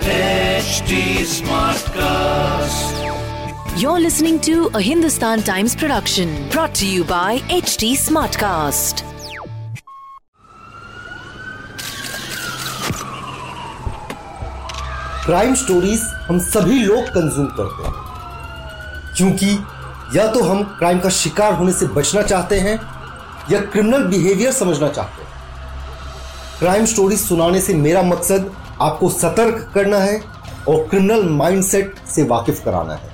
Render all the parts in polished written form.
HT Smartcast. You're listening to a Hindustan Times production brought to you by HT Smartcast. Crime stories हम सभी लोग consume करते हैं क्योंकि या तो हम क्राइम का शिकार होने से बचना चाहते हैं या क्रिमिनल बिहेवियर समझना चाहते हैं। क्राइम स्टोरीज सुनाने से मेरा मकसद आपको सतर्क करना है और क्रिमिनल माइंडसेट से वाकिफ कराना है।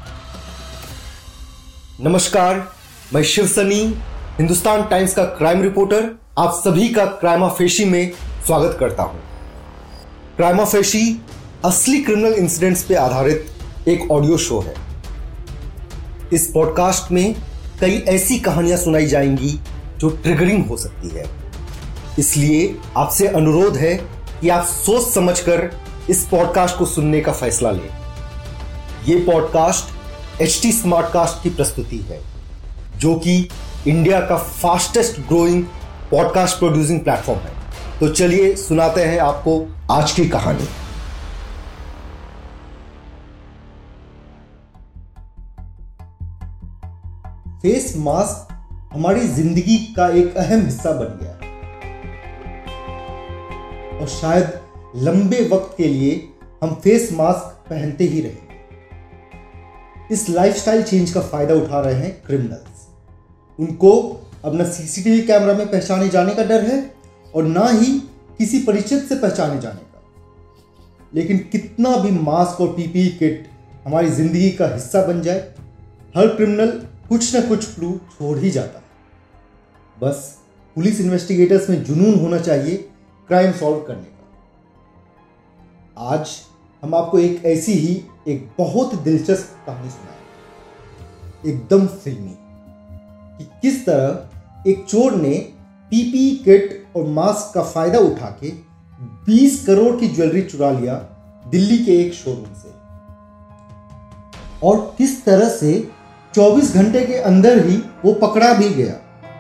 नमस्कार, मैं शिव सनी, हिंदुस्तान टाइम्स का क्राइम रिपोर्टर, आप सभी का क्राइमा फेशी में स्वागत करता हूं। क्राइमा फेशी असली क्रिमिनल इंसिडेंट्स पे आधारित एक ऑडियो शो है। इस पॉडकास्ट में कई ऐसी कहानियां सुनाई जाएंगी जो ट्रिगरिंग हो सकती है, इसलिए आपसे अनुरोध है कि आप सोच समझकर इस पॉडकास्ट को सुनने का फैसला लें। यह पॉडकास्ट एचटी स्मार्टकास्ट की प्रस्तुति है, जो कि इंडिया का fastest growing podcast producing platform है। तो चलिए सुनाते हैं आपको आज की कहानी। फेस मास्क हमारी जिंदगी का एक अहम हिस्सा बन गया और शायद लंबे वक्त के लिए हम फेस मास्क पहनते ही रहेंगे। इस लाइफस्टाइल चेंज का फायदा उठा रहे हैं क्रिमिनल्स। उनको अब न सीसीटीवी कैमरा में पहचाने जाने का डर है और ना ही किसी परिचित से पहचाने जाने का। लेकिन कितना भी मास्क और पीपीई किट हमारी जिंदगी का हिस्सा बन जाए, हर क्रिमिनल कुछ न कुछ क्लू छोड़ ही जाता है। बस पुलिस इन्वेस्टिगेटर्स में जुनून होना चाहिए क्राइम सॉल्व करने का। आज हम आपको एक बहुत दिलचस्प कहानी सुनाएंगे, एकदम फिल्मी, कि किस तरह एक चोर ने पीपीई किट और मास्क का फायदा उठा के 20 करोड़ की ज्वेलरी चुरा लिया दिल्ली के एक शोरूम से, और किस तरह से 24 घंटे के अंदर ही वो पकड़ा भी गया।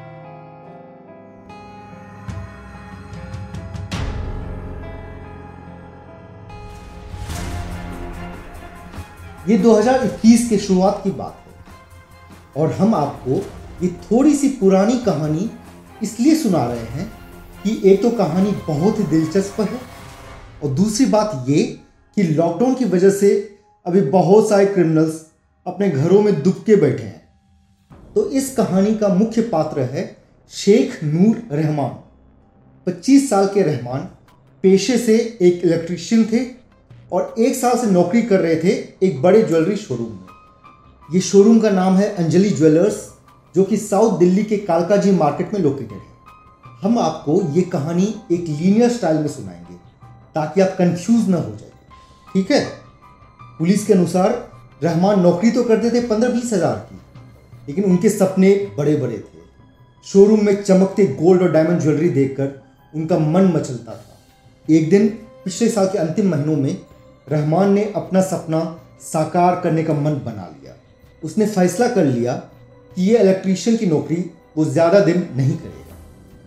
ये 2021 के शुरुआत की बात है और हम आपको ये थोड़ी सी पुरानी कहानी इसलिए सुना रहे हैं कि एक तो कहानी बहुत ही दिलचस्प है और दूसरी बात ये कि लॉकडाउन की वजह से अभी बहुत सारे क्रिमिनल्स अपने घरों में दुबके बैठे हैं। तो इस कहानी का मुख्य पात्र है शेख नूर रहमान। 25 साल के रहमान पेशे से एक इलेक्ट्रीशियन थे और 1 साल से नौकरी कर रहे थे एक बड़े ज्वेलरी शोरूम में। ये शोरूम का नाम है अंजलि ज्वेलर्स, जो कि साउथ दिल्ली के कालकाजी मार्केट में लोकेटेड है। हम आपको ये कहानी एक लीनियर स्टाइल में सुनाएंगे ताकि आप कंफ्यूज ना हो जाए, ठीक है। पुलिस के अनुसार रहमान नौकरी तो करते थे 15-20 हज़ार की, लेकिन उनके सपने बड़े बड़े थे। शोरूम में चमकते गोल्ड और डायमंड ज्वेलरी देखकर उनका मन मचलता था। एक दिन पिछले साल के अंतिम महीनों में रहमान ने अपना सपना साकार करने का मन बना लिया। उसने फैसला कर लिया कि यह इलेक्ट्रीशियन की नौकरी वो ज़्यादा दिन नहीं करेगा।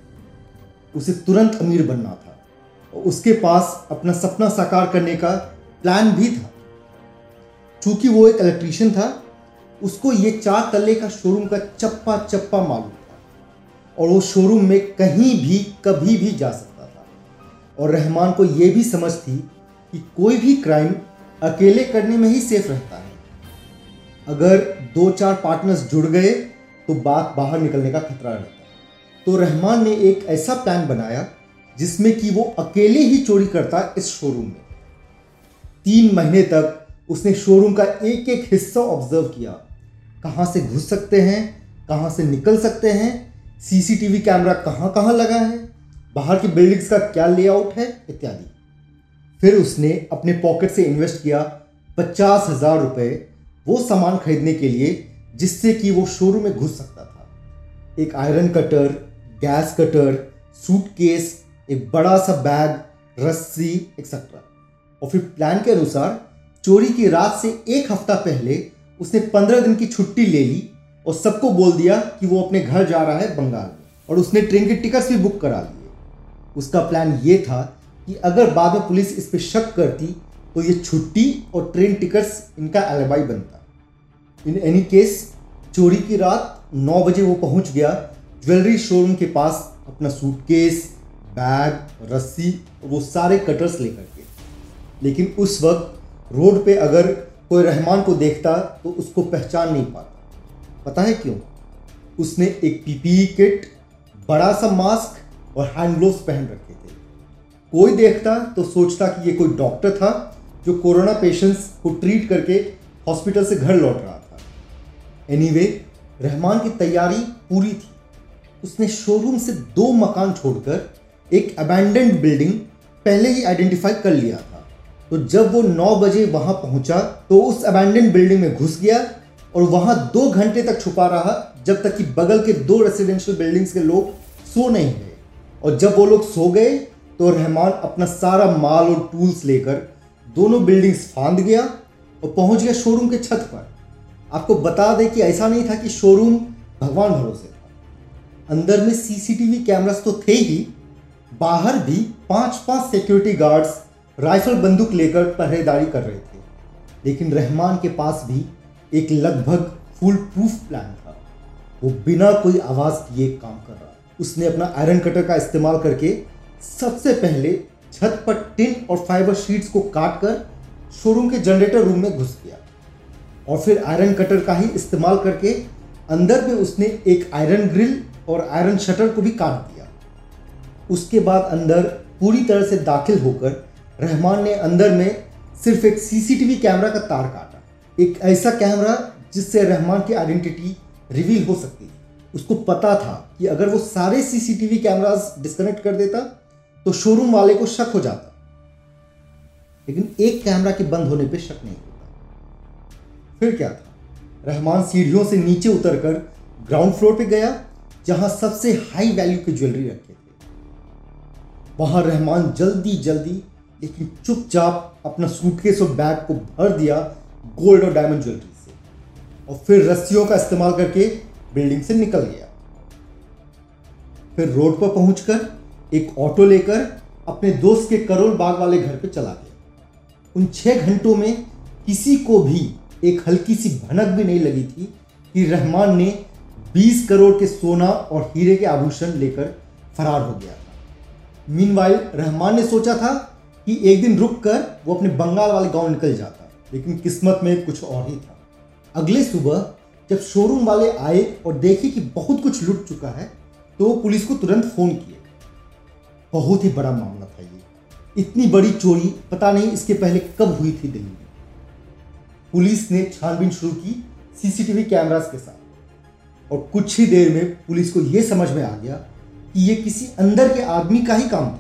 उसे तुरंत अमीर बनना था और उसके पास अपना सपना साकार करने का प्लान भी था। चूंकि वो एक इलेक्ट्रीशियन था, उसको ये 4 तल्ले का शोरूम का चप्पा चप्पा मालूम था और वो शोरूम में कहीं भी कभी भी जा सकता था। और रहमान को ये भी समझ थी कि कोई भी क्राइम अकेले करने में ही सेफ रहता है। अगर 2-4 पार्टनर्स जुड़ गए तो बात बाहर निकलने का खतरा रहता है। तो रहमान ने एक ऐसा प्लान बनाया जिसमें कि वो अकेले ही चोरी करता इस शोरूम में। 3 महीने तक उसने शोरूम का एक एक हिस्सा ऑब्जर्व किया, कहाँ से घुस सकते हैं, कहाँ से निकल सकते हैं, सीसीटीवी कैमरा कहाँ कहाँ लगा है, बाहर की बिल्डिंग्स का क्या लेआउट है इत्यादि। फिर उसने अपने पॉकेट से इन्वेस्ट किया 50,000 रुपये वो सामान खरीदने के लिए जिससे कि वो शोरूम में घुस सकता था। एक iron cutter, gas cutter, suitcase, एक बड़ा सा बैग, रस्सी एक्सेट्रा। और फिर प्लान के अनुसार चोरी की रात से 1 हफ्ता पहले उसने 15 दिन की छुट्टी ले ली और सबको बोल दिया कि वो अपने घर जा रहा है बंगाल में, और उसने ट्रेन के टिकट्स भी बुक करा लिए। उसका प्लान ये था कि अगर बाद में पुलिस इस पर शक करती तो ये छुट्टी और ट्रेन टिकट्स इनका एलिबाई बनता। इन एनी केस चोरी की रात 9 बजे वो पहुंच गया ज्वेलरी शोरूम के पास अपना सूटकेस, बैग, रस्सी और वो सारे कटर्स लेकर के। लेकिन उस वक्त रोड पे अगर कोई रहमान को देखता तो उसको पहचान नहीं पाता। पता है क्यों? उसने एक पीपीई किट, बड़ा सा मास्क और हैंड ग्लोव्स पहन रखे थे। कोई देखता तो सोचता कि ये कोई डॉक्टर था जो कोरोना पेशेंट्स को ट्रीट करके हॉस्पिटल से घर लौट रहा था। एनीवे, रहमान की तैयारी पूरी थी। उसने शोरूम से 2 मकान छोड़कर एक अबैंडन्ड बिल्डिंग पहले ही आइडेंटिफाई कर लिया था। तो जब वो 9 बजे वहां पहुंचा तो उस अबैंडन्ड बिल्डिंग में घुस गया और वहां 2 घंटे तक छुपा रहा, जब तक कि बगल के 2 रेसिडेंशियल बिल्डिंग्स के लोग सो नहीं गए। और जब वो लोग सो गए तो रहमान अपना सारा माल और टूल्स लेकर दोनों बिल्डिंग्स फांद गया और पहुंच गया शोरूम के छत पर। आपको बता दें कि ऐसा नहीं था कि शोरूम भगवान भरोसे था। अंदर में सीसीटीवी कैमरास तो थे ही, बाहर भी 5-5 सिक्योरिटी गार्ड्स राइफल बंदूक लेकर पहरेदारी कर रहे थे। लेकिन रहमान के पास भी एक लगभग फुल प्रूफ प्लान था। वो बिना कोई आवाज किए काम कर रहा। उसने अपना आयरन कटर का इस्तेमाल करके सबसे पहले छत पर टिन और फाइबर शीट्स को काटकर शोरूम के जनरेटर रूम में घुस गया और फिर आयरन कटर का ही इस्तेमाल करके अंदर में उसने एक आयरन ग्रिल और आयरन शटर को भी काट दिया। उसके बाद अंदर पूरी तरह से दाखिल होकर रहमान ने अंदर में सिर्फ एक सीसीटीवी कैमरा का तार काटा। एक ऐसा कैमरा जिससे रहमान की आइडेंटिटी रिवील हो सकती थी। उसको पता था कि अगर वो सारे सीसीटीवी कैमरास डिस्कनेक्ट कर देता तो शोरूम वाले को शक हो जाता, लेकिन एक कैमरा के बंद होने पे शक नहीं होता। फिर क्या था? रहमान सीढ़ियों से नीचे उतरकर ग्राउंड फ्लोर पे गया जहां सबसे हाई वैल्यू की ज्वेलरी रखे थे। वहां रहमान जल्दी लेकिन चुपचाप अपना सूटकेस और बैग को भर दिया गोल्ड और डायमंड ज्वेलरी से और फिर रस्सियों का इस्तेमाल करके बिल्डिंग से निकल गया। फिर रोड पर पहुंचकर एक ऑटो लेकर अपने दोस्त के करोल बाग वाले घर पे चला गया। उन 6 घंटों में किसी को भी एक हल्की सी भनक भी नहीं लगी थी कि रहमान ने 20 करोड़ के सोना और हीरे के आभूषण लेकर फरार हो गया था। मीनवाइल रहमान ने सोचा था कि एक दिन रुक कर वो अपने बंगाल वाले गांव निकल जाता, लेकिन किस्मत में कुछ और ही था। अगले सुबह जब शोरूम वाले आए और देखे कि बहुत कुछ लुट चुका है तो पुलिस को तुरंत फोन किया। बहुत ही बड़ा मामला था ये। इतनी बड़ी चोरी पता नहीं इसके पहले कब हुई थी दिल्ली में। पुलिस ने छानबीन शुरू की सीसीटीवी कैमरास के साथ और कुछ ही देर में पुलिस को यह समझ में आ गया कि यह किसी अंदर के आदमी का ही काम था।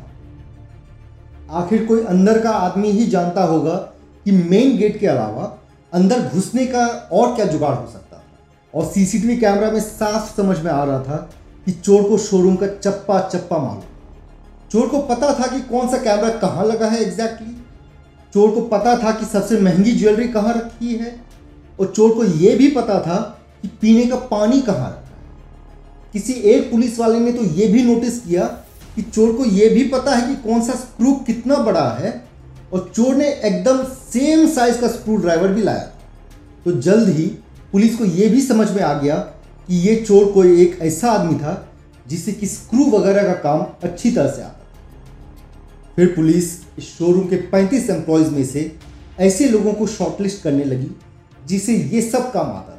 आखिर कोई अंदर का आदमी ही जानता होगा कि मेन गेट के अलावा अंदर घुसने का और क्या जुगाड़ हो सकता था। और सीसीटीवी कैमरा में साफ समझ में आ रहा था कि चोर को शोरूम का चप्पा चप्पा मालूम। चोर को पता था कि कौन सा कैमरा कहाँ लगा है एग्जैक्टली। चोर को पता था कि सबसे महंगी ज्वेलरी कहाँ रखी है और चोर को यह भी पता था कि पीने का पानी कहाँ रखा है। किसी एक पुलिस वाले ने तो यह भी नोटिस किया कि चोर को यह भी पता है कि कौन सा स्क्रू कितना बड़ा है और चोर ने एकदम सेम साइज का स्क्रू ड्राइवर भी लाया। तो जल्द ही पुलिस को यह भी समझ में आ गया कि यह चोर कोई एक ऐसा आदमी था जिसे कि स्क्रू वगैरह का काम अच्छी तरह से आता था। फिर पुलिस इस शोरूम के 35 एम्प्लॉयज में से ऐसे लोगों को शॉर्टलिस्ट करने लगी जिसे ये सब काम आता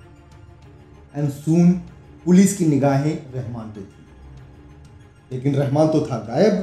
था। एंड सून पुलिस की निगाहें रहमान पे थी, लेकिन रहमान तो था गायब।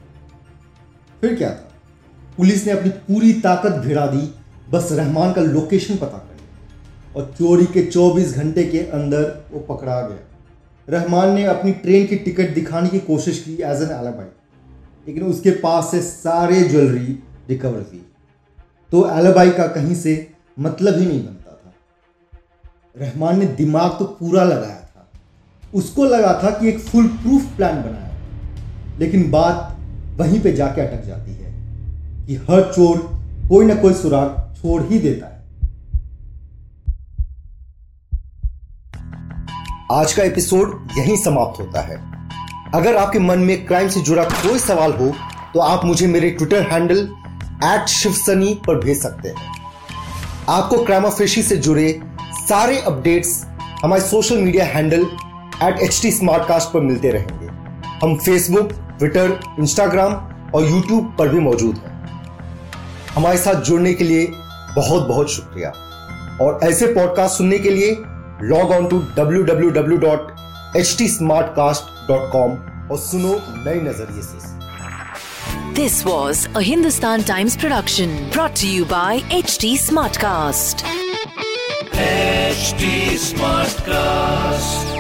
फिर क्या था? पुलिस ने अपनी पूरी ताकत भिड़ा दी बस रहमान का लोकेशन पता करने, और चोरी के 24 घंटे के अंदर वो पकड़ा गया। रहमान ने अपनी ट्रेन की टिकट दिखाने की कोशिश की एज एन एलिबाई, लेकिन उसके पास से सारे ज्वेलरी रिकवर हुई, तो एलिबाई का कहीं से मतलब ही नहीं बनता था। रहमान ने दिमाग तो पूरा लगाया था, उसको लगा था कि एक फुल प्रूफ प्लान बनाया, लेकिन बात वहीं पे जाके अटक जाती है कि हर चोर कोई ना कोई सुराग छोड़ ही देता है। आज का एपिसोड यहीं समाप्त होता है। अगर आपके मन में क्राइम से जुड़ा कोई सवाल हो तो आप मुझे मेरे ट्विटर हैंडल @शिवसनी पर भेज सकते हैं। आपको क्राइम ऑफ एशी से जुड़े सारे अपडेट्स हमारे social media handle @HT Smartcast पर मिलते रहेंगे। हम फेसबुक, ट्विटर, इंस्टाग्राम और यूट्यूब पर भी मौजूद हैं। हमारे साथ जुड़ने के लिए बहुत बहुत शुक्रिया और ऐसे पॉडकास्ट सुनने के लिए लॉग ऑन टू www.htsmartcast.com और सुनो नए नजरिए से। This was a Hindustan Times production brought to you by HT Smartcast. HT Smartcast.